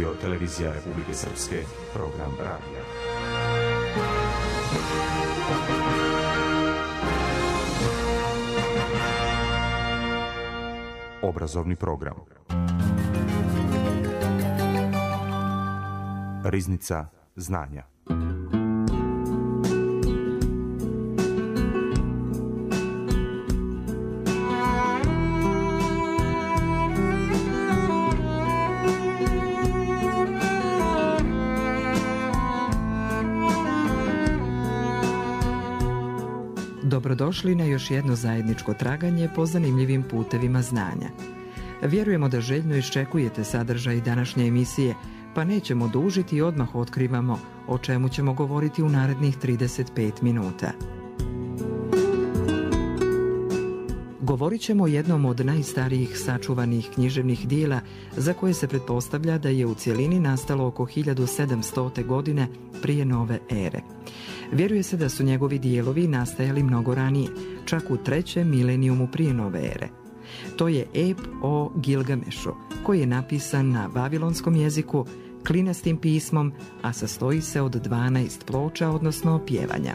Radio Televizija Republike Srpske, program radija. Obrazovni program. Riznica znanja. Dobrodošli na još jedno zajedničko traganje po zanimljivim putevima znanja. Vjerujemo da željno iščekujete sadržaj današnje emisije, pa nećemo dužiti i odmah otkrivamo o čemu ćemo govoriti u narednih 35 minuta. Govorit ćemo o jednom od najstarijih sačuvanih književnih dijela za koje se pretpostavlja da je u cjelini nastalo oko 1700. godine prije nove ere. Vjeruje se da su njegovi dijelovi nastajali mnogo ranije, čak u 3. milenijumu prije nove ere. To je ep o Gilgamešu, koji je napisan na vavilonskom jeziku, klinastim pismom, a sastoji se od 12 ploča, odnosno pjevanja.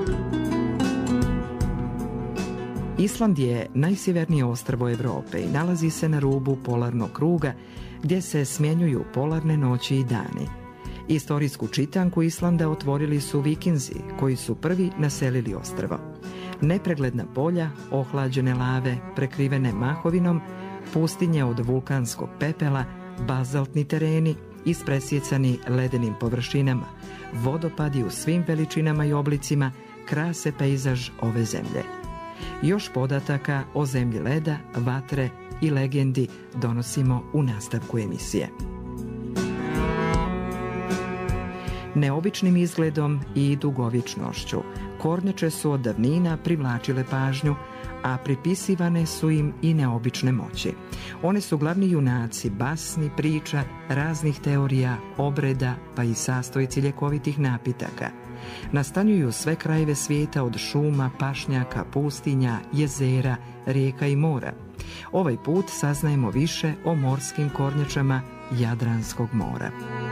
Island je najsjevernije ostrvo Europe i nalazi se na rubu polarnog kruga, gdje se smjenjuju polarne noći i dani. Istorijsku čitanku Islanda otvorili su Vikinzi, koji su prvi naselili ostrvo. Nepregledna polja, ohlađene lave, prekrivene mahovinom, pustinje od vulkanskog pepela, bazaltni tereni, ispresjecani ledenim površinama, vodopadi u svim veličinama i oblicima krase pejzaž ove zemlje. Još podataka o zemlji leda, vatre i legendi donosimo u nastavku emisije. Neobičnim izgledom i dugovječnošću kornjače su od davnina privlačile pažnju, a pripisivane su im i neobične moći. One su glavni junaci basni, priča, raznih teorija, obreda, pa i sastojci ljekovitih napitaka. Nastanjuju sve krajeve svijeta od šuma, pašnjaka, pustinja, jezera, rijeka i mora. Ovaj put saznajemo više o morskim kornjačama Jadranskog mora.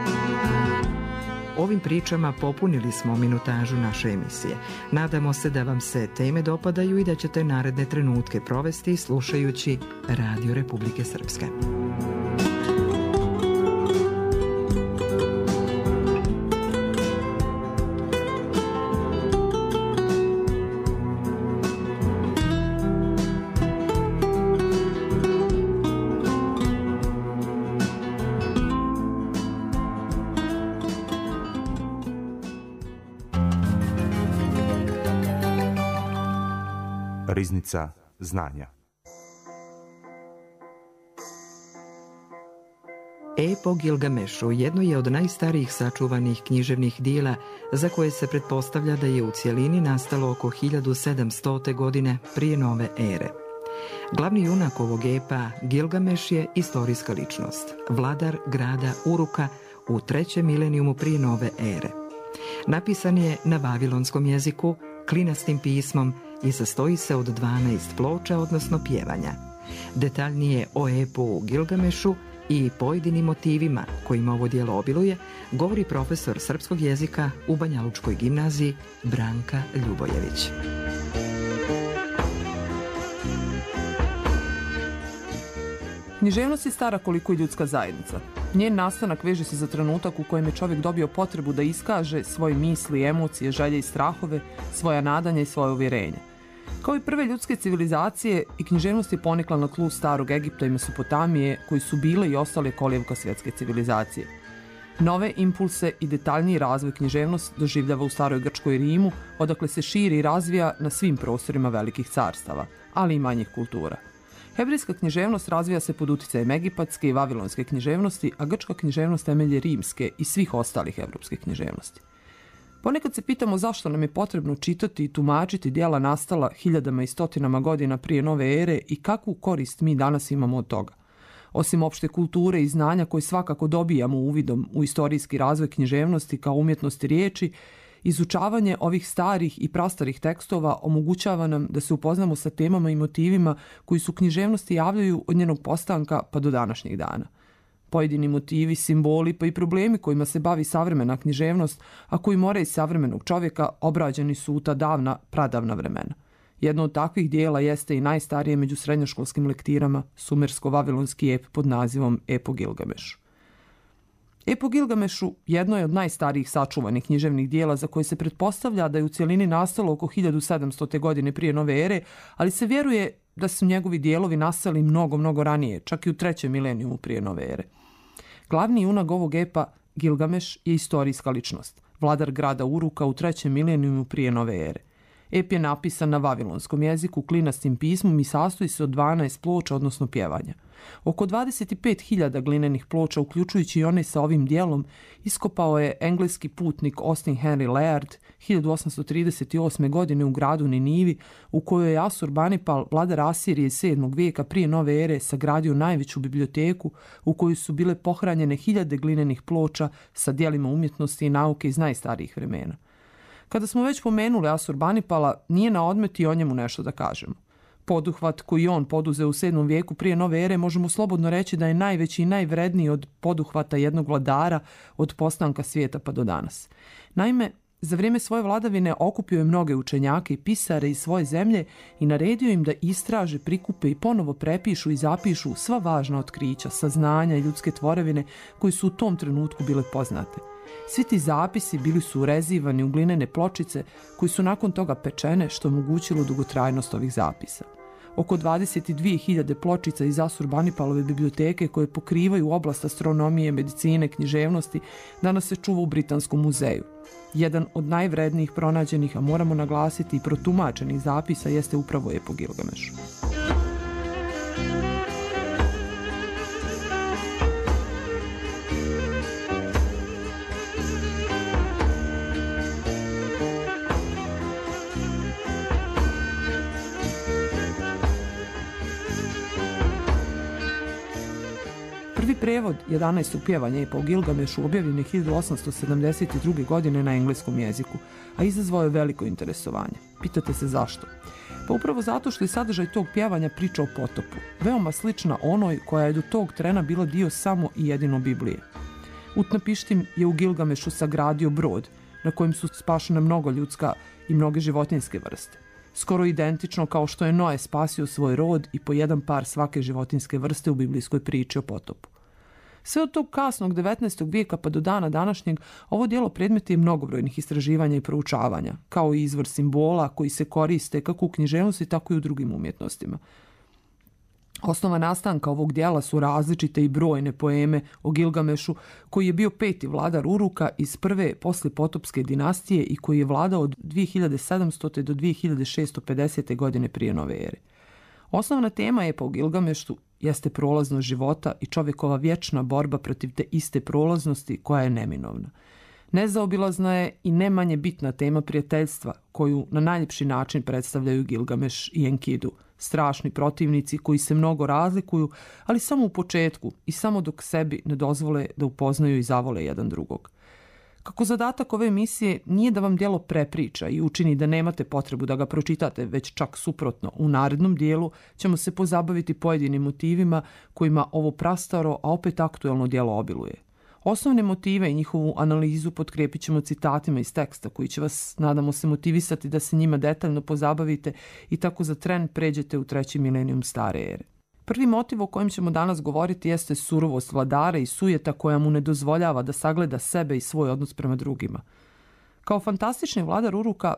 Ovim pričama popunili smo minutažu naše emisije. Nadamo se da vam se teme dopadaju i da ćete naredne trenutke provesti slušajući Radio Republike Srpske. Riznica znanja. Ep o Gilgamešu jedno je od najstarijih sačuvanih književnih dijela za koje se pretpostavlja da je u cjelini nastalo oko 1700. godine prije nove ere. Glavni junak ovog epa, Gilgameš, je istorijska ličnost, vladar grada Uruka u 3. milenijumu prije nove ere. Napisan je na vavilonskom jeziku, klinastim pismom i sastoji se od 12 ploča, odnosno pjevanja. Detaljnije o epu u Gilgamešu i pojedinim motivima kojima ovo djelo obiluje govori profesor srpskog jezika u Banjalučkoj gimnaziji Branka Ljubojević. Književnost je stara koliko i ljudska zajednica. Njen nastanak veže se za trenutak u kojem je čovjek dobio potrebu da iskaže svoje misli, emocije, želje i strahove, svoja nadanja i svoje uvjerenje. Kao i prve ljudske civilizacije, i književnost je ponikla na tlu starog Egipta i Mesopotamije, koji su bile i ostale kolijevka svjetske civilizacije. Nove impulse i detaljniji razvoj književnost doživljava u staroj Grčkoj i Rimu, odakle se širi i razvija na svim prostorima velikih carstava, ali i manjih kultura. Hebrejska književnost razvija se pod utjecajem egipatske i vavilonske književnosti, a grčka književnost temelje rimske i svih ostalih evropskih književnosti. Ponekad se pitamo zašto nam je potrebno čitati i tumačiti djela nastala hiljadama i stotinama godina prije nove ere i kakvu korist mi danas imamo od toga. Osim opšte kulture i znanja koje svakako dobijamo uvidom u istorijski razvoj književnosti kao umjetnosti riječi, izučavanje ovih starih i prastarih tekstova omogućava nam da se upoznamo sa temama i motivima koji su književnosti javljaju od njenog postanka pa do današnjih dana. Pojedini motivi, simboli pa i problemi kojima se bavi savremena književnost, a koji more iz savremenog čovjeka, obrađeni su u ta davna, pradavna vremena. Jedno od takvih dijela jeste i najstarije među srednjoškolskim lektirama, sumersko-vavilonski ep pod nazivom Epo Gilgamešu. Epo Gilgamešu jedno je od najstarijih sačuvanih književnih dijela za koje se pretpostavlja da je u cjelini nastalo oko 1700. godine prije nove ere, ali se vjeruje da su njegovi dijelovi nastali mnogo ranije, čak i u 3. milenijumu prije nove ere. Glavni junak ovog epa, Gilgameš, je istorijska ličnost, vladar grada Uruka u 3. milenijumu prije nove ere. Ep je napisan na vavilonskom jeziku, klinastim pismom i sastoji se od 12 ploča, odnosno pjevanja. Oko 25.000 glinenih ploča, uključujući i one sa ovim dijelom, iskopao je engleski putnik Austin Henry Layard 1838. godine u gradu Ninivi, u kojoj je Asurbanipal, vladar Asirije 7. vijeka prije nove ere, sagradio najveću biblioteku u kojoj su bile pohranjene hiljade glinenih ploča sa dijelima umjetnosti i nauke iz najstarijih vremena. Kada smo već pomenuli Asurbanipala, nije na odmet i o njemu nešto da kažemo. Poduhvat koji on poduzeo u 7. vijeku prije nove ere možemo slobodno reći da je najveći i najvredniji od poduhvata jednog vladara od postanka svijeta pa do danas. Naime, za vrijeme svoje vladavine okupio je mnoge učenjake i pisare iz svoje zemlje i naredio im da istraže, prikupe i ponovo prepišu i zapišu sva važna otkrića, saznanja i ljudske tvorevine koji su u tom trenutku bile poznate. Svi ti zapisi bili su urezivani u glinene pločice koji su nakon toga pečene, što je omogućilo dugotrajnost ovih zapisa. Oko 22.000 pločica iz Asurbanipalove biblioteke koje pokrivaju oblast astronomije, medicine, književnosti danas se čuva u Britanskom muzeju. Jedan od najvrednijih pronađenih, a moramo naglasiti i protumačenih zapisa, jeste upravo Epo Gilgamešu. Prvi prevod 11. pjevanja Epa o Gilgamešu objavljen je 1872. godine na engleskom jeziku, a izazvao je veliko interesovanje. Pitate se zašto? Pa upravo zato što je sadržaj tog pjevanja priča o potopu, veoma slična onoj koja je do tog trena bila dio samo i jedino Biblije. Utnapištim je u Gilgamešu sagradio brod na kojem su spašene mnogo ljudska i mnoge životinjske vrste. Skoro identično kao što je Noe spasio svoj rod i po jedan par svake životinjske vrste u biblijskoj priči o potopu. Sve od tog kasnog 19. vijeka pa do dana današnjeg ovo djelo predmet je mnogobrojnih istraživanja i proučavanja, kao i izvor simbola koji se koriste kako u književnosti, tako i u drugim umjetnostima. Osnova nastanka ovog djela su različite i brojne poeme o Gilgamešu, koji je bio 5. vladar Uruka iz prve poslijepotopske dinastije i koji je vladao od 2700. do 2650. godine prije nove ere. Osnovna tema Epa o Gilgamešu jeste prolaznost života i čovjekova vječna borba protiv te iste prolaznosti koja je neminovna. Nezaobilazna je i ne manje bitna tema prijateljstva, koju na najljepši način predstavljaju Gilgameš i Enkidu, strašni protivnici koji se mnogo razlikuju, ali samo u početku i samo dok sebi ne dozvole da upoznaju i zavole jedan drugog. Kako zadatak ove emisije nije da vam djelo prepriča i učini da nemate potrebu da ga pročitate, već čak suprotno, u narednom dijelu ćemo se pozabaviti pojedinim motivima kojima ovo prastaro, a opet aktuelno djelo obiluje. Osnovne motive i njihovu analizu potkrijepit ćemo citatima iz teksta koji će vas, nadamo se, motivisati da se njima detaljno pozabavite i tako za tren pređete u 3. milenijum stare ere. Prvi motiv o kojem ćemo danas govoriti jeste surovost vladara i sujeta koja mu ne dozvoljava da sagleda sebe i svoj odnos prema drugima. Kao fantastični vladar Uruka,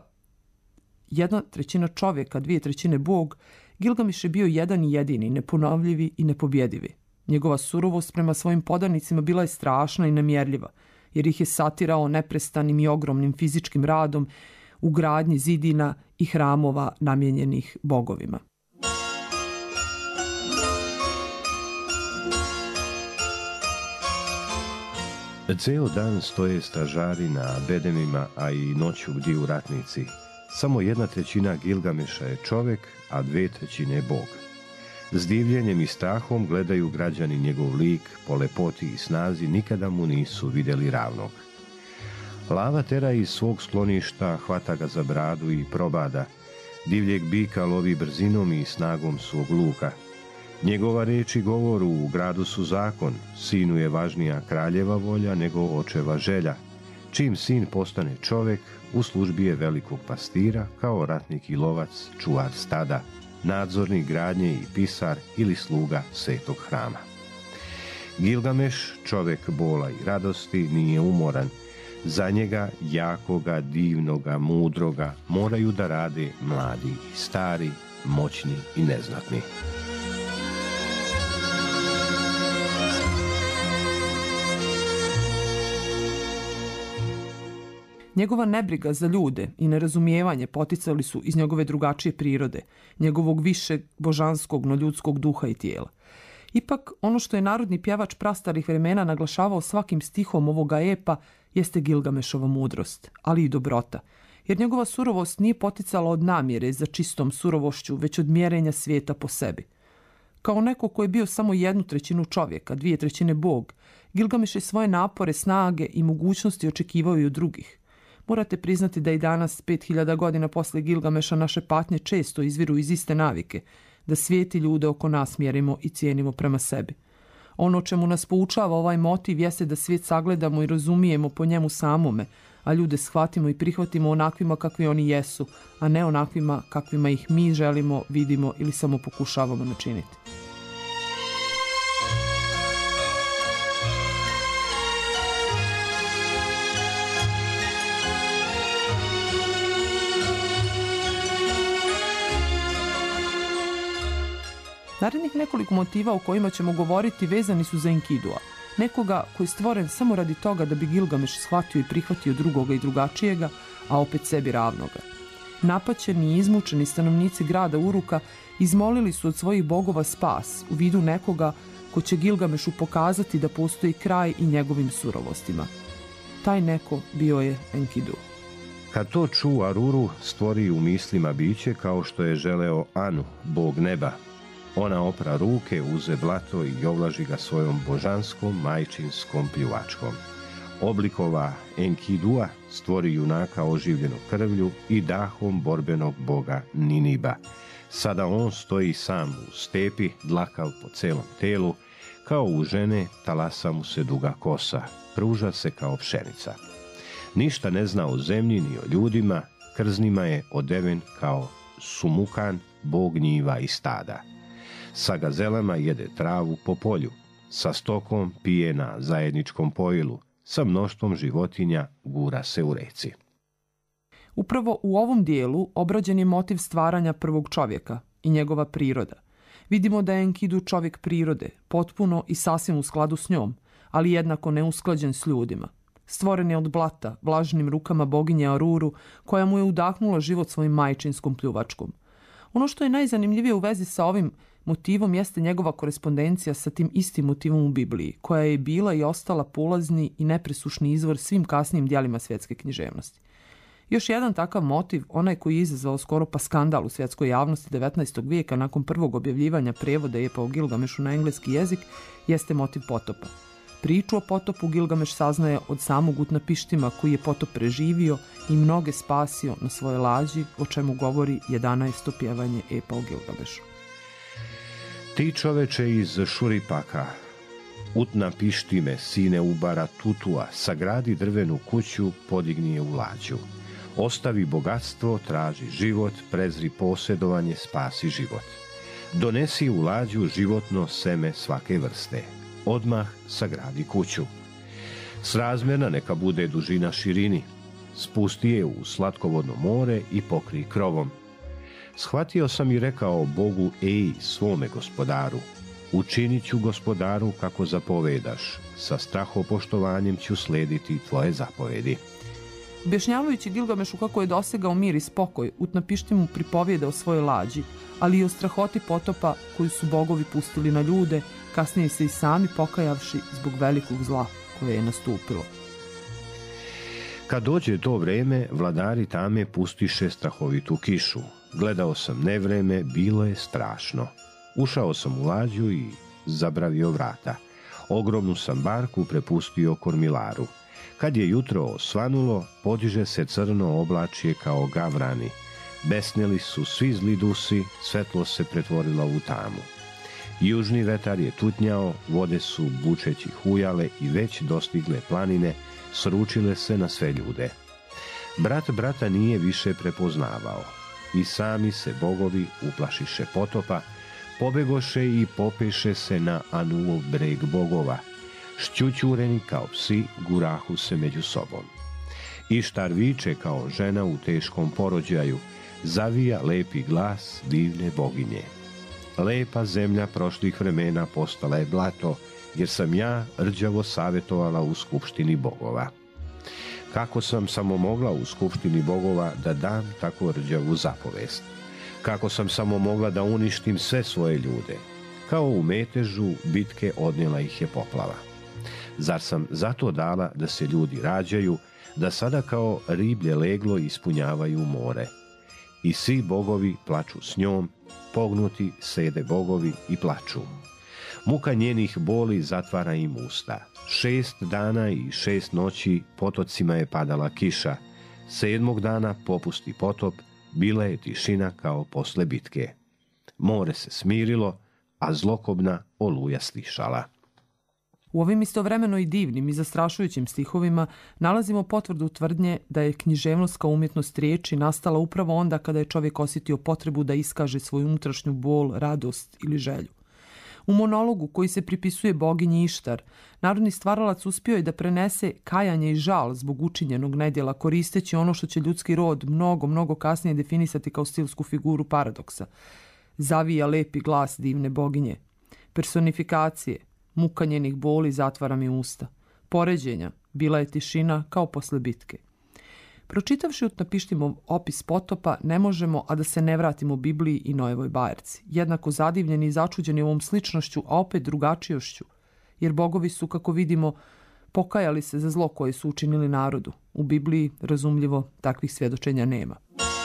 1/3 čovjeka, 2/3 Bog, Gilgameš je bio jedan i jedini, neponovljivi i nepobjedivi. Njegova surovost prema svojim podanicima bila je strašna i nemjerljiva, jer ih je satirao neprestanim i ogromnim fizičkim radom u gradnji zidina i hramova namijenjenih bogovima. Ceo dan stoje stražari na bedemima, a i noću bdiju ratnici. Samo 1/3 Gilgameša je čovjek, a 2/3 je Bog. S divljenjem i strahom gledaju građani njegov lik, po lepoti i snazi nikada mu nisu vidjeli ravnog. Lava tera iz svog skloništa, hvata ga za bradu i probada. Divljeg bika lovi brzinom i snagom svog luka. Njegova reč i govor u gradu su zakon, sinu je važnija kraljeva volja nego očeva želja. Čim sin postane čovjek, u službi je velikog pastira, kao ratnik i lovac, čuvar stada, nadzornik gradnje i pisar ili sluga svetog hrama. Gilgameš, čovjek bola i radosti, nije umoran. Za njega, jakoga, divnoga, mudroga, moraju da rade mladi i stari, moćni i neznatni. Njegova nebriga za ljude i nerazumijevanje poticali su iz njegove drugačije prirode, njegovog višeg božanskog, no ljudskog duha i tijela. Ipak, ono što je narodni pjevač prastarih vremena naglašavao svakim stihom ovoga epa jeste Gilgamešova mudrost, ali i dobrota, jer njegova surovost nije poticala od namjere za čistom surovošću, već od mjerenja svijeta po sebi. Kao neko ko je bio samo 1/3 čovjeka, 2/3 Bog, Gilgameš je svoje napore, snage i mogućnosti očekivao i od drugih. Morate priznati da i danas, 5000 godina posle Gilgameša, naše patnje često izviru iz iste navike, da svijet i ljude oko nas mjerimo i cijenimo prema sebi. Ono čemu nas poučava ovaj motiv jeste da svijet sagledamo i razumijemo po njemu samome, a ljude shvatimo i prihvatimo onakvima kakvi oni jesu, a ne onakvima kakvima ih mi želimo, vidimo ili samo pokušavamo načiniti. Narednih nekoliko motiva o kojima ćemo govoriti vezani su za Enkidua, nekoga koji je stvoren samo radi toga da bi Gilgameš shvatio i prihvatio drugoga i drugačijega, a opet sebi ravnoga. Napaćeni i izmučeni stanovnici grada Uruka izmolili su od svojih bogova spas u vidu nekoga ko će Gilgamešu pokazati da postoji kraj i njegovim surovostima. Taj neko bio je Enkidu. Kad to ču, Aruru stvori u mislima biće kao što je želeo Anu, bog neba. Ona opra ruke, uze blato i ovlaži ga svojom božanskom, majčinskom pljuvačkom. Oblikova Enkidua stvori junaka oživljenu krvlju i dahom borbenog boga Niniba. Sada on stoji sam u stepi, dlakav po celom telu, kao u žene talasa mu se duga kosa, pruža se kao pšenica. Ništa ne zna o zemlji ni o ljudima, krznima je odeven kao Sumukan, bog njiva i stada. Sa gazelama jede travu po polju, sa stokom pije na zajedničkom pojilu, sa mnoštvom životinja gura se u reci. Upravo u ovom dijelu obrađen je motiv stvaranja prvog čovjeka i njegova priroda. Vidimo da je Enkidu čovjek prirode, potpuno i sasvim u skladu s njom, ali jednako neusklađen s ljudima. Stvoren je od blata, vlažnim rukama boginje Aruru, koja mu je udahnula život svojim majčinskom pljuvačkom. Ono što je najzanimljivije u vezi sa ovim motivom jeste njegova korespondencija sa tim istim motivom u Bibliji, koja je bila i ostala polazni i nepresušni izvor svim kasnijim dijelima svjetske književnosti. Još jedan takav motiv, onaj koji je izazvao skoro pa skandal u svjetskoj javnosti 19. vijeka nakon prvog objavljivanja prijevoda epa o Gilgamešu na engleski jezik, jeste motiv potopa. Priču o potopu Gilgameš saznaje od samog Utnapištima koji je potop preživio i mnoge spasio na svoje lađi, o čemu govori 11. pjevanje epa o Gilgamešu. Ti čoveče iz Šuripaka, Utnapištime, sine Ubara Tutua, sagradi drvenu kuću, podigni je u lađu. Ostavi bogatstvo, traži život, prezri posjedovanje, spasi život. Donesi u lađu životno seme svake vrste. Odmah sagradi kuću. Srazmjerna neka bude dužina širini. Spusti je u slatkovodno more i pokri krovom. Shvatio sam i rekao Bogu Eji, svome gospodaru, učinit ću gospodaru kako zapovedaš, sa strahopoštovanjem ću slediti tvoje zapovedi. Objašnjavajući Gilgamešu kako je dosegao mir i spokoj, Utnapišti mu pripovijeda o svojoj lađi, ali i o strahoti potopa koju su bogovi pustili na ljude, kasnije se i sami pokajavši zbog velikog zla koje je nastupilo. Kad dođe to vreme, vladari tame pustiše strahovitu kišu. Gledao sam nevreme, bilo je strašno. Ušao sam u lađu i zabravio vrata. Ogromnu sam barku prepustio kormilaru. Kad je jutro osvanulo, podiže se crno oblačje kao gavrani. Besnili su svi zli dusi, svetlo se pretvorilo u tamu. Južni vetar je tutnjao, vode su bučeći hujale i već dostigle planine, sručile se na sve ljude. Brat brata nije više prepoznavao i sami se bogovi uplašiše potopa, pobegoše i popeše se na Anuov breg bogova. Šćućureni kao psi gurahu se među sobom. Ištar viče kao žena u teškom porođaju, zavija lepi glas divne boginje. Lepa zemlja prošlih vremena postala je blato, jer sam ja rđavo savjetovala u skupštini bogova. Kako sam samo mogla u skupštini bogova da dam tako rđavu zapovest? Kako sam samo mogla da uništim sve svoje ljude? Kao u metežu bitke odnijela ih je poplava. Zar sam zato dala da se ljudi rađaju, da sada kao riblje leglo ispunjavaju more? I svi bogovi plaču s njom, pognuti sede bogovi i plaču. Muka njenih boli zatvara im usta. 6 dana i 6 noći potocima je padala kiša. 7. dana popusti potop, bila je tišina kao posle bitke. More se smirilo, a zlokobna oluja stišala. U ovim istovremeno i divnim i zastrašujućim stihovima nalazimo potvrdu tvrdnje da je književnost kao umjetnost riječi nastala upravo onda kada je čovjek osjetio potrebu da iskaže svoju unutrašnju bol, radost ili želju. U monologu koji se pripisuje boginji Ištar, narodni stvaralac uspio je da prenese kajanje i žal zbog učinjenog nedjela, koristeći ono što će ljudski rod mnogo kasnije definisati kao stilsku figuru paradoksa. Zavija lepi glas divne boginje. Personifikacije, muka njenih boli zatvara mi usta. Poređenja, bila je tišina kao posle bitke. Pročitavši Utnapištimo opis potopa, ne možemo, a da se ne vratimo Bibliji i Noevoj bajrci. Jednako zadivljeni i začuđeni ovom sličnošću, a opet drugačijošću. Jer bogovi su, kako vidimo, pokajali se za zlo koje su učinili narodu. U Bibliji, razumljivo, takvih svjedočenja nema.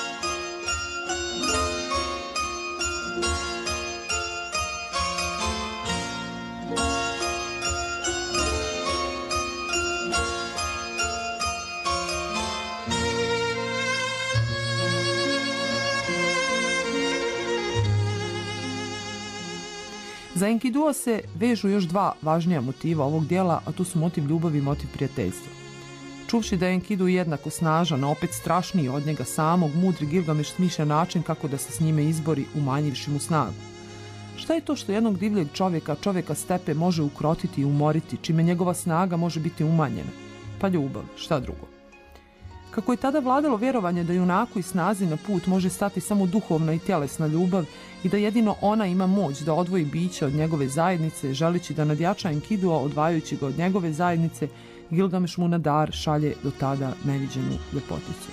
Za Enkidua se vežu još 2 važnija motiva ovog dijela, a to su motiv ljubavi i motiv prijateljstva. Čuvši da je Enkidu jednako snažan, a opet strašniji od njega samog, mudri Gilgameš smišlja način kako da se s njime izbori, umanjivši mu snagu. Šta je to što jednog divljeg čovjeka stepe može ukrotiti i umoriti, čime njegova snaga može biti umanjena? Pa ljubav, šta drugo? Kako je tada vladalo vjerovanje da junaku i snazi na put može stati samo duhovna i tjelesna ljubav i da jedino ona ima moć da odvoji biće od njegove zajednice, želeći da nadjača Enkidua odvajajući ga od njegove zajednice, Gilgameš mu na dar šalje do tada neviđenu ljepoticu.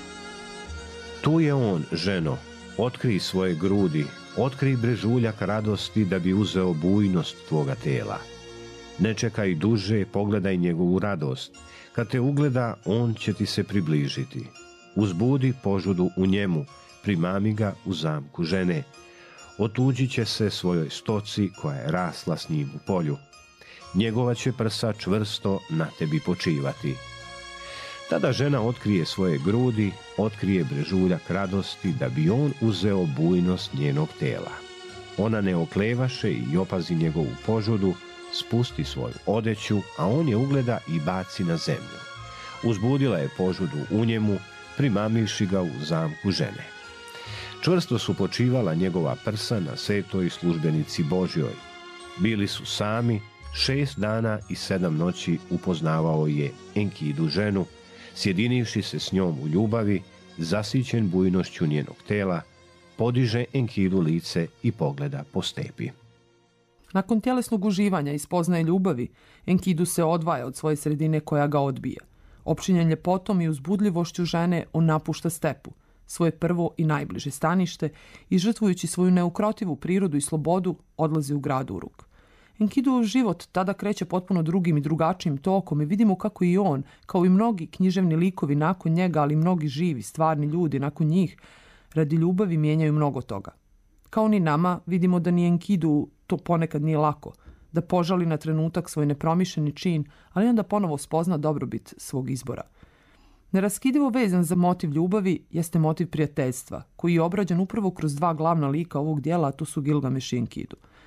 Tu je on, ženo, otkrij svoje grudi, otkrij brežuljak radosti da bi uzeo bujnost tvoga tela. Ne čekaj duže, pogledaj njegovu radost. Kad te ugleda, on će ti se približiti. Uzbudi požudu u njemu, primami ga u zamku žene. Otuđit će se svojoj stoci koja je rasla s njim u polju. Njegova će prsa čvrsto na tebi počivati. Tada žena otkrije svoje grudi, otkrije brežuljak radosti da bi on uzeo bujnost njenog tela. Ona ne oklevaše i opazi njegovu požudu, spusti svoju odeću, a on je ugleda i baci na zemlju. Uzbudila je požudu u njemu, primamivši ga u zamku žene. Čvrsto su počivala njegova prsa na svetoj službenici Božjoj. Bili su sami, 6 dana i 7 noći upoznavao je Enkidu ženu, sjedinivši se s njom u ljubavi, zasićen bujnošću njenog tela, podiže Enkidu lice i pogleda po stepi. Nakon tjelesnog uživanja i spoznaje ljubavi, Enkidu se odvaja od svoje sredine koja ga odbija. Opčinjen ljepotom i uzbudljivošću žene, on napušta stepu, svoje prvo i najbliže stanište, i žrtvujući svoju neukrotivu prirodu i slobodu, odlazi u grad Uruk. Enkiduov život tada kreće potpuno drugim i drugačijim tokom i vidimo kako i on, kao i mnogi književni likovi nakon njega, ali mnogi živi, stvarni ljudi nakon njih, radi ljubavi mijenjaju mnogo toga. Kao ni nama, vidimo da ni Enkidu to ponekad nije lako, da požali na trenutak svoj nepromišljeni čin, ali onda ponovo spozna dobrobit svog izbora. Neraskidivo vezan za motiv ljubavi jeste motiv prijateljstva, koji je obrađen upravo kroz 2 glavna lika ovog dijela, a to su Gilgameš i Enkidu.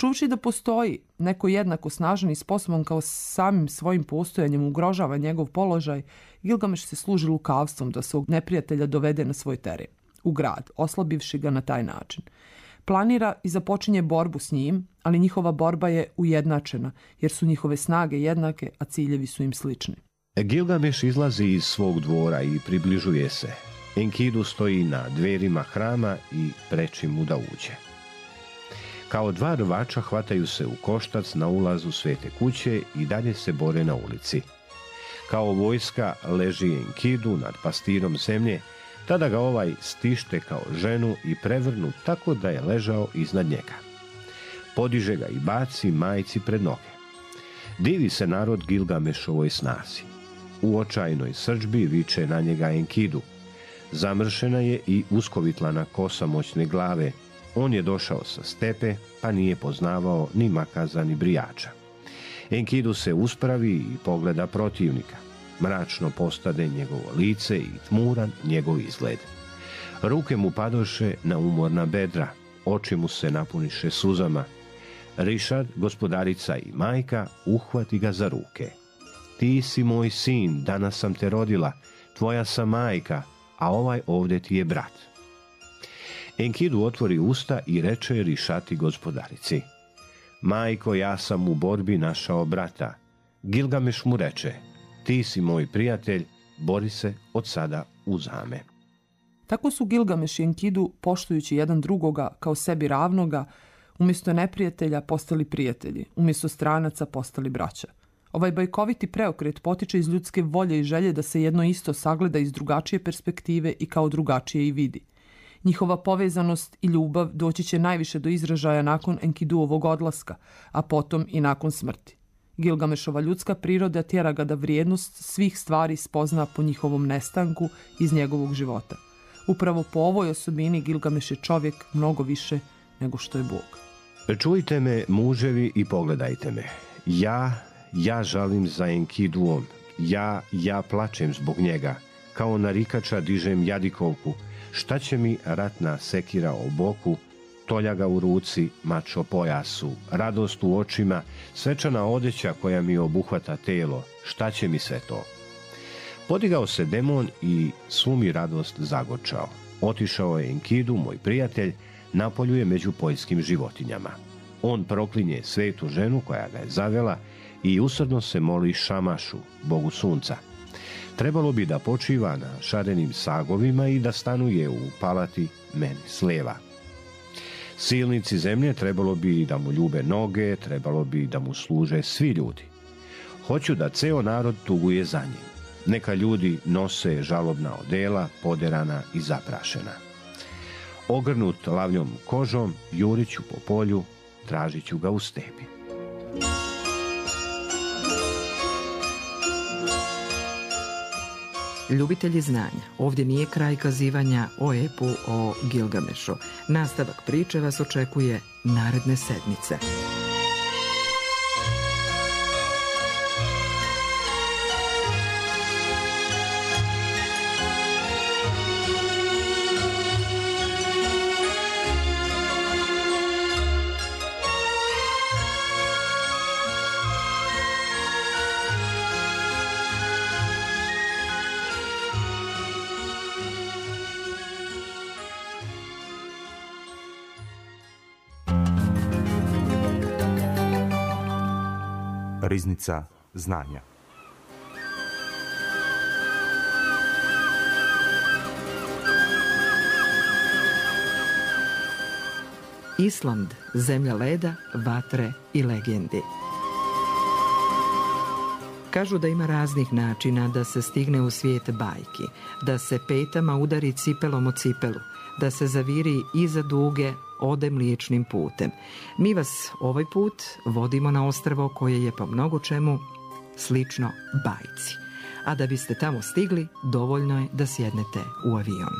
Čuvši da postoji neko jednako snažan i sposoban kao samim svojim postojanjem ugrožava njegov položaj, Gilgameš se služi lukavstvom da svog neprijatelja dovede na svoj teren, u grad, oslabivši ga na taj način. Planira i započinje borbu s njim, ali njihova borba je ujednačena, jer su njihove snage jednake, a ciljevi su im slični. Gilgameš izlazi iz svog dvora i približuje se. Enkidu stoji na dverima hrama i preči mu da uđe. Kao dva rvača hvataju se u koštac na ulazu svete kuće i dalje se bore na ulici. Kao vojska leži Enkidu nad pastirom zemlje, tada ga ovaj stište kao ženu i prevrnu tako da je ležao iznad njega. Podiže ga i baci majci pred noge. Divi se narod Gilgamešovoj snazi. U očajnoj srdžbi viče na njega Enkidu. Zamršena je i uskovitlana kosa moćne glave. On je došao sa stepe, pa nije poznavao ni makaza ni brijača. Enkidu se uspravi i pogleda protivnika. Mračno postade njegovo lice i tmuran njegov izgled. Ruke mu padoše na umorna bedra, oči mu se napuniše suzama. Rišad, gospodarica i majka, uhvati ga za ruke. Ti si moj sin, danas sam te rodila, tvoja sam majka, a ovaj ovdje ti je brat. Enkidu otvori usta i reče Rišati gospodarici. Majko, ja sam u borbi našao brata. Gilgameš mu reče, ti si moj prijatelj, bori se od sada uzame. Tako su Gilgameš i Enkidu, poštujući jedan drugoga kao sebi ravnoga, umjesto neprijatelja postali prijatelji, umjesto stranaca postali braća. Ovaj bajkoviti preokret potiče iz ljudske volje i želje da se jedno isto sagleda iz drugačije perspektive i kao drugačije i vidi. Njihova povezanost i ljubav doći će najviše do izražaja nakon Enkiduovog odlaska, a potom i nakon smrti. Gilgamešova ljudska priroda tjera ga da vrijednost svih stvari spozna po njihovom nestanku iz njegovog života. Upravo po ovoj osobini Gilgameš je čovjek mnogo više nego što je Bog. Čujte me, muževi, i pogledajte me. Ja žalim za Enkiduom. Ja plačem zbog njega. Kao narikača dižem jadikovku. Šta će mi ratna sekira o boku, toljaga u ruci, mač o pojasu, radost u očima, svečana odeća koja mi obuhvata telo, šta će mi sve to? Podigao se demon i svu mi radost zagorčao. Otišao je Enkidu, moj prijatelj, napoljuje među poljskim životinjama. On proklinje svetu ženu koja ga je zavela i usrdno se moli Šamašu, bogu sunca. Trebalo bi da počiva na šarenim sagovima i da stanuje u palati meni s lijeva. Silnici zemlje trebalo bi da mu ljube noge, trebalo bi da mu služe svi ljudi. Hoću da ceo narod tuguje za njim. Neka ljudi nose žalobna odela, poderana i zaprašena. Ogrnut lavljom kožom, juriću po polju, tražiću ga u stepi. Ljubitelji znanja, ovdje nije kraj kazivanja o epu o Gilgamešu. Nastavak priče vas očekuje naredne sedmice. Riznica znanja. Island, zemlja leda, vatre i legendi. Kažu da ima raznih načina da se stigne u svijet bajki, da se petama udari cipelom o cipelu, da se zaviri iza duge ode mliječnim putem. Mi vas ovaj put vodimo na ostrvo koje je po mnogo čemu slično bajci. A da biste tamo stigli, dovoljno je da sjednete u avion.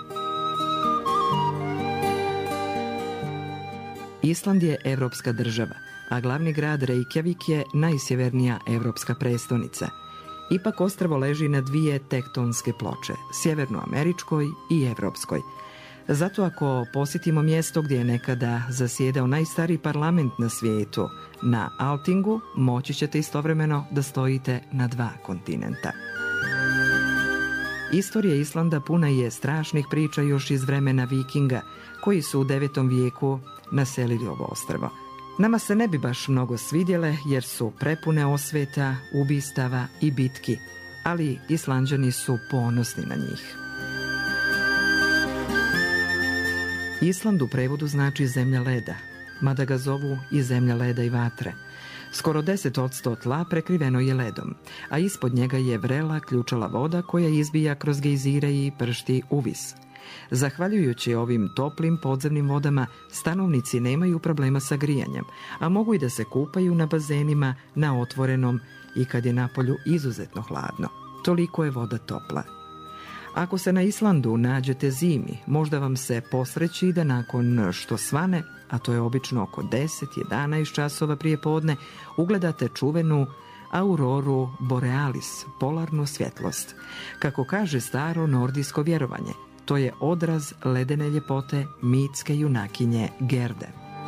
Island je evropska država, a glavni grad Reykjavik je najsjevernija evropska prestonica. Ipak ostrvo leži na dvije tektonske ploče, sjevernoameričkoj i evropskoj. Zato ako posjetimo mjesto gdje je nekada zasjedao najstariji parlament na svijetu, na Altingu, moći ćete istovremeno da stojite na 2 kontinenta. Istorija Islanda puna je strašnih priča još iz vremena Vikinga, koji su u 9. vijeku naselili ovo ostrvo. Nama se ne bi baš mnogo svidjele jer su prepune osveta, ubistava i bitki, ali Islanđani su ponosni na njih. Island u prevodu znači zemlja leda, mada ga zovu i zemlja leda i vatre. Skoro 10% tla prekriveno je ledom, a ispod njega je vrela ključala voda koja izbija kroz gejzire i pršti uvis. Zahvaljujući ovim toplim podzemnim vodama, stanovnici nemaju problema sa grijanjem, a mogu i da se kupaju na bazenima na otvorenom i kad je napolju izuzetno hladno. Toliko je voda topla. Ako se na Islandu nađete zimi, možda vam se posreći da nakon što svane, a to je obično oko 10-11 časova prije podne, ugledate čuvenu auroru borealis, polarnu svjetlost. Kako kaže staro nordijsko vjerovanje, to je odraz ledene ljepote mitske junakinje Gerde.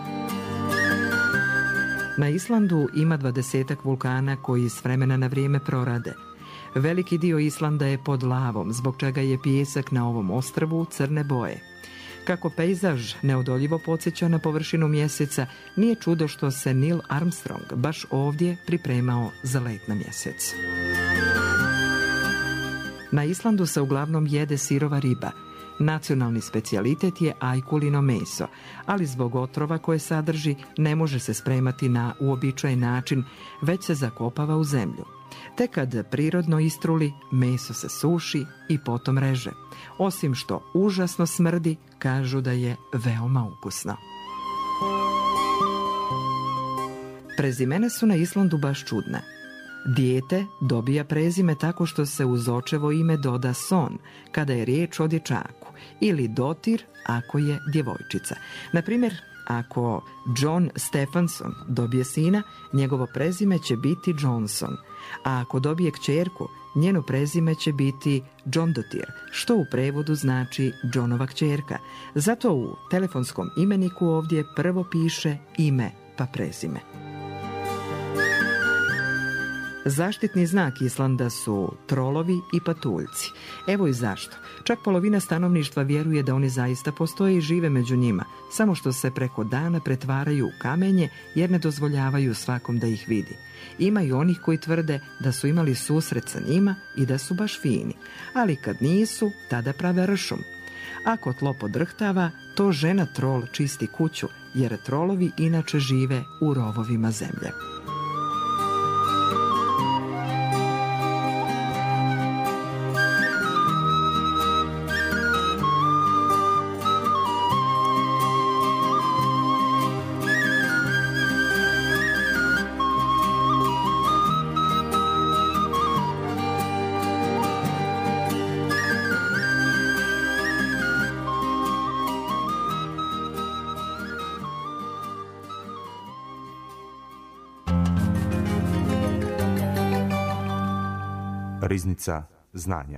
Na Islandu ima 20 vulkana koji s vremena na vrijeme prorade. Veliki dio Islanda je pod lavom, zbog čega je pijesak na ovom ostrvu crne boje. Kako pejzaž neodoljivo podsjeća na površinu mjeseca, nije čudo što se Neil Armstrong baš ovdje pripremao za let na mjesec. Na Islandu se uglavnom jede sirova riba. Nacionalni specijalitet je ajkulino meso, ali zbog otrova koje sadrži ne može se spremati na uobičajen način, već se zakopava u zemlju. Te kad prirodno istruli, meso se suši i potom reže. Osim što užasno smrdi, kažu da je veoma ukusno. Prezimena su na Islandu baš čudna. Dijete dobija prezime tako što se uz očevo ime doda son, kada je riječ o dječaku, ili dotir ako je djevojčica. Na primjer, ako John Stefansson dobije sina, njegovo prezime će biti Johnson, a ako dobije kćerku, njeno prezime će biti Jondotir, što u prevodu znači Johnova kćerka. Zato u telefonskom imeniku ovdje prvo piše ime pa prezime. Zaštitni znak Islanda su trolovi i patuljci. Evo i zašto. Čak polovina stanovništva vjeruje da oni zaista postoje i žive među njima, samo što se preko dana pretvaraju u kamenje jer ne dozvoljavaju svakom da ih vidi. Ima i onih koji tvrde da su imali susret sa njima i da su baš fini, ali kad nisu, tada prave ršum. Ako tlo podrhtava, to žena trol čisti kuću, jer trolovi inače žive u rovovima zemlje. Riznica znanja.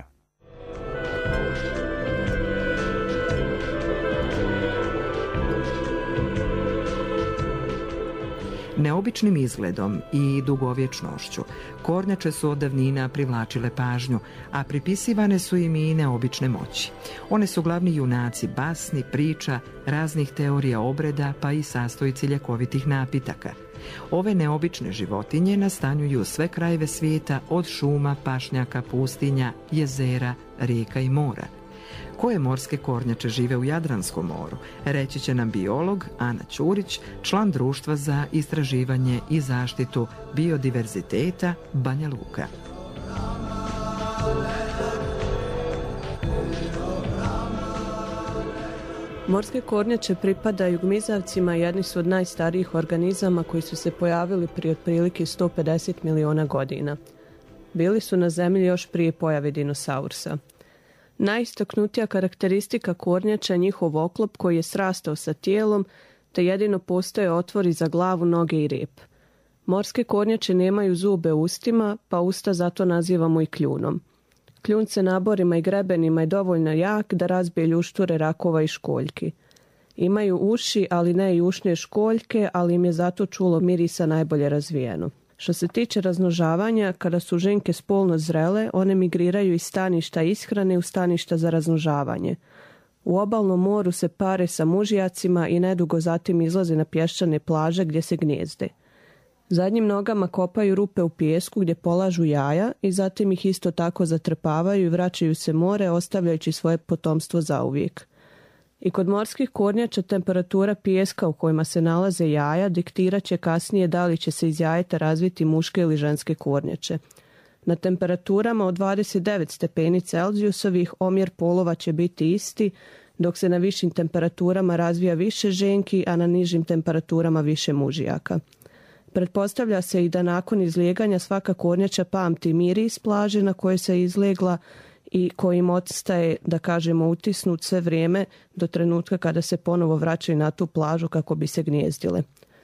Neobičnim izgledom i dugovječnošću kornjače su od davnina privlačile pažnju, a pripisivane su im i neobične moći. One su glavni junaci basni, priča, raznih teorija obreda, pa i sastojci ljekovitih napitaka. Ove neobične životinje nastanjuju sve krajeve svijeta, od šuma, pašnjaka, pustinja, jezera, rijeka i mora. Koje morske kornjače žive u Jadranskom moru, reći će nam biolog Ana Ćurić, član Društva za istraživanje i zaštitu biodiverziteta Banja Luka. Morske kornjače pripadaju gmizavcima i jedni su od najstarijih organizama koji su se pojavili prije otprilike 150 miliona godina. Bili su na zemlji još prije pojave dinosaurusa. Najistaknutija karakteristika kornjača je njihov oklop koji je srastao sa tijelom, te jedino postoje otvori za glavu, noge i rep. Morske kornjače nemaju zube u ustima, pa usta zato nazivamo i kljunom. Kljun se naborima i grebenima je dovoljno jak da razbije ljušture rakova i školjki. Imaju uši, ali ne i ušne školjke, ali im je zato čulo mirisa najbolje razvijeno. Što se tiče razmnožavanja, kada su ženke spolno zrele, one migriraju iz staništa ishrane u staništa za razmnožavanje. U obalnom moru se pare sa mužjacima i nedugo zatim izlaze na pješčane plaže gdje se gnijezde. Zadnjim nogama kopaju rupe u pijesku gdje polažu jaja i zatim ih isto tako zatrpavaju i vraćaju se more ostavljajući svoje potomstvo zauvijek. I kod morskih kornjača temperatura pijeska u kojima se nalaze jaja diktirat će kasnije da li će se iz jajeta razviti muške ili ženske kornjače. Na temperaturama od 29 stepeni Celzijusovih omjer polova će biti isti, dok se na višim temperaturama razvija više ženki, a na nižim temperaturama više mužjaka. Pretpostavlja se i da nakon izlijeganja svaka kornjača pamti miris plaže na kojoj se izlegla i kojim ostaje, da kažemo, utisnut sve vrijeme do trenutka kada se ponovo vraćaju na tu plažu kako bi se gnjezdile.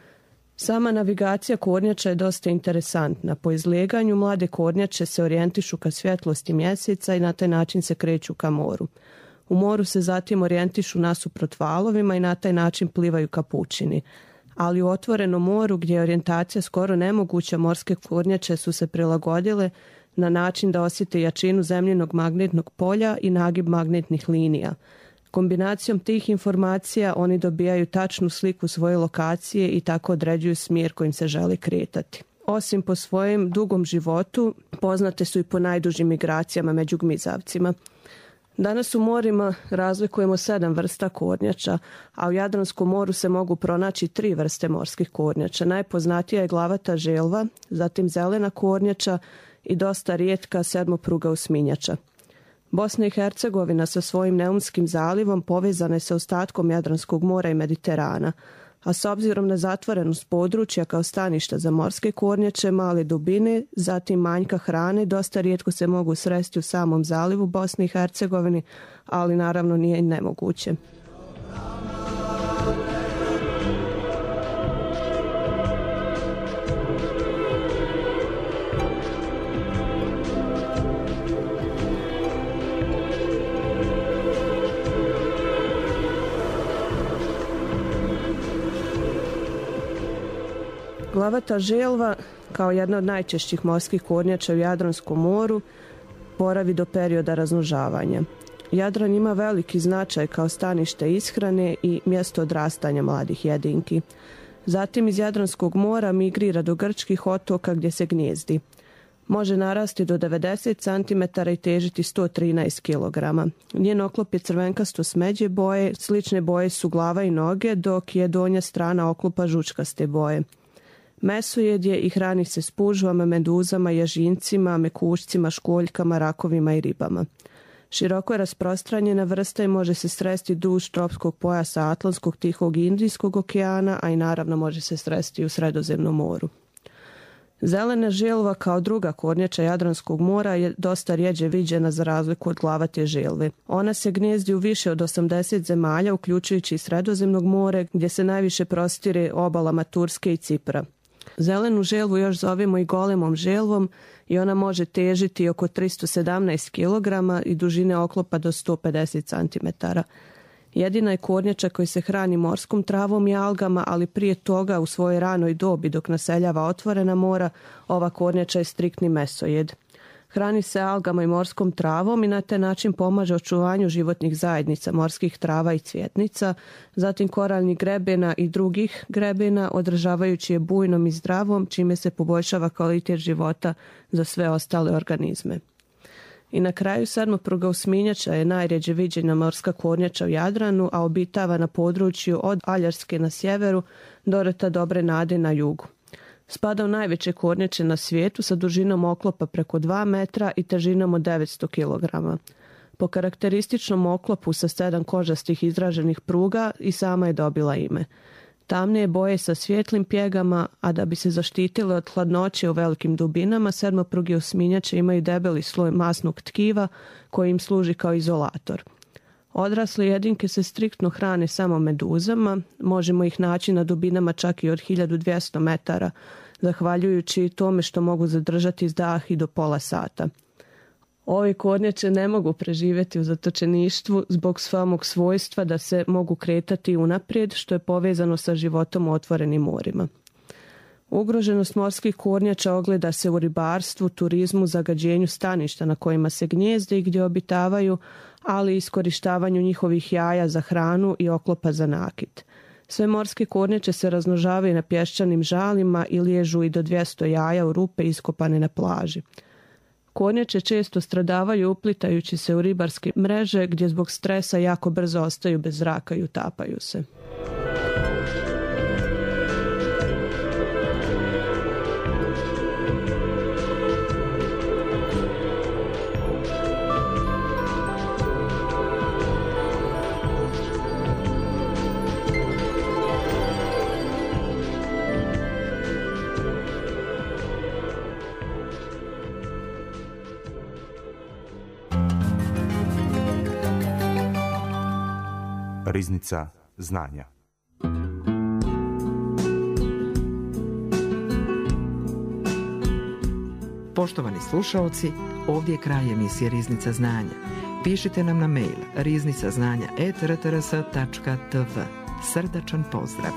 Sama navigacija kornjača je dosta interesantna. Po izlijeganju mlade kornjače se orijentišu ka svjetlosti mjeseca i na taj način se kreću ka moru. U moru se zatim orijentišu nasuprot valovima i na taj način plivaju ka pučini. Ali u otvorenom moru, gdje je orijentacija skoro nemoguća, morske kornjače su se prilagodile na način da osjete jačinu zemljinog magnetnog polja i nagib magnetnih linija. Kombinacijom tih informacija oni dobijaju tačnu sliku svoje lokacije i tako određuju smjer kojim se žele kretati. Osim po svojem dugom životu, poznate su i po najdužim migracijama među gmizavcima. Danas u morima razlikujemo 7 vrsta kornjača, a u Jadranskom moru se mogu pronaći 3 vrste morskih kornjača. Najpoznatija je glavata želva, zatim zelena kornjača i dosta rijetka sedmopruga usminjača. Bosna i Hercegovina sa svojim Neumskim zalivom povezana je sa ostatkom Jadranskog mora i Mediterana, a s obzirom na zatvorenost područja kao staništa za morske kornjače male dubine, zatim manjka hrane, dosta rijetko se mogu sresti u samom zalivu Bosne i Hercegovine, ali naravno nije i nemoguće. Glavata želva, kao jedna od najčešćih morskih kornjača u Jadranskom moru, boravi do perioda razmnožavanja. Jadran ima veliki značaj kao stanište ishrane i mjesto odrastanja mladih jedinki. Zatim iz Jadranskog mora migrira do grčkih otoka gdje se gnijezdi. Može narasti do 90 cm i težiti 113 kg. Njen oklop je crvenkasto smeđe boje, slične boje su glava i noge, dok je donja strana oklopa žučkaste boje. Mesojed je i hrani se spužvama, meduzama, ježincima, mekušcima, školjkama, rakovima i ribama. Široko je rasprostranjena vrsta i može se sresti duž tropskog pojasa Atlantskog, Tihog i Indijskog okeana, a i naravno može se sresti u Sredozemnom moru. Zelena želva kao druga kornjača Jadranskog mora je dosta rjeđe viđena za razliku od glavate želve. Ona se gnijezdi u više od 80 zemalja, uključujući i Sredozemnog more, gdje se najviše prostire obalama Turske i Cipra. Zelenu želvu još zovemo i golemom želvom i ona može težiti oko 317 kg i dužine oklopa do 150 cm. Jedina je kornjača koji se hrani morskom travom i algama, ali prije toga u svojoj ranoj dobi dok naseljava otvorena mora, ova kornjača je striktni mesojed. Hrani se algama i morskom travom i na taj način pomaže očuvanju životnih zajednica, morskih trava i cvjetnica, zatim koralnih grebena i drugih grebena, održavajući je bujnom i zdravom, čime se poboljšava kvalitet života za sve ostale organizme. I na kraju sedmopruga usminjača je najrjeđe viđena morska kornjača u Jadranu, a obitava na području od Aljarske na sjeveru do rta Dobre Nade na jugu. Spada u najveće kornjače na svijetu sa dužinom oklopa preko 2 metra i težinom od 900 kg. Po karakterističnom oklopu sa 7 kožastih izraženih pruga i sama je dobila ime. Tamne je boje sa svijetlim pjegama, a da bi se zaštitile od hladnoće u velikim dubinama, sedmopruge usminjače imaju debeli sloj masnog tkiva koji im služi kao izolator. Odrasle jedinke se striktno hrane samo meduzama, možemo ih naći na dubinama čak i od 1200 metara, zahvaljujući tome što mogu zadržati dah i do pola sata. Ovi kornjače ne mogu preživjeti u zatočeništvu zbog samog svojstva da se mogu kretati unaprijed, što je povezano sa životom u otvorenim morima. Ugroženost morskih kornjača ogleda se u ribarstvu, turizmu, zagađenju staništa na kojima se gnjezde i gdje obitavaju, ali i iskorištavanju njihovih jaja za hranu i oklopa za nakit. Sve morske kornjače se razmnožavaju na pješčanim žalima i liježu i do 200 jaja u rupe iskopane na plaži. Kornjače često stradavaju uplitajući se u ribarske mreže gdje zbog stresa jako brzo ostaju bez zraka i utapaju se. Riznica znanja. Poštovani slušaoci, ovdje je kraj emisije Riznica znanja. Pišite nam na mail riznicaznanja@rtrs.tv. Srdačan pozdrav.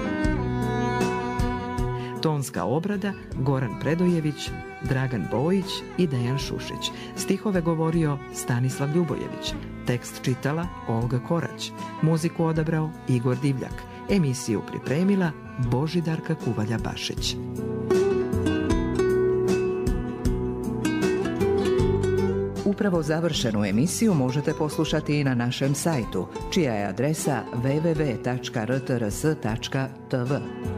Tonska obrada Goran Predojević, Dragan Bojić i Dejan Šušić. Stihove govorio Stanislav Ljubojević. Tekst čitala Olga Korać. Muziku odabrao Igor Divljak. Emisiju pripremila Božidarka Kuvalja-Bašić. Upravo završenu emisiju možete poslušati i na našem sajtu, čija je adresa www.rtrs.tv.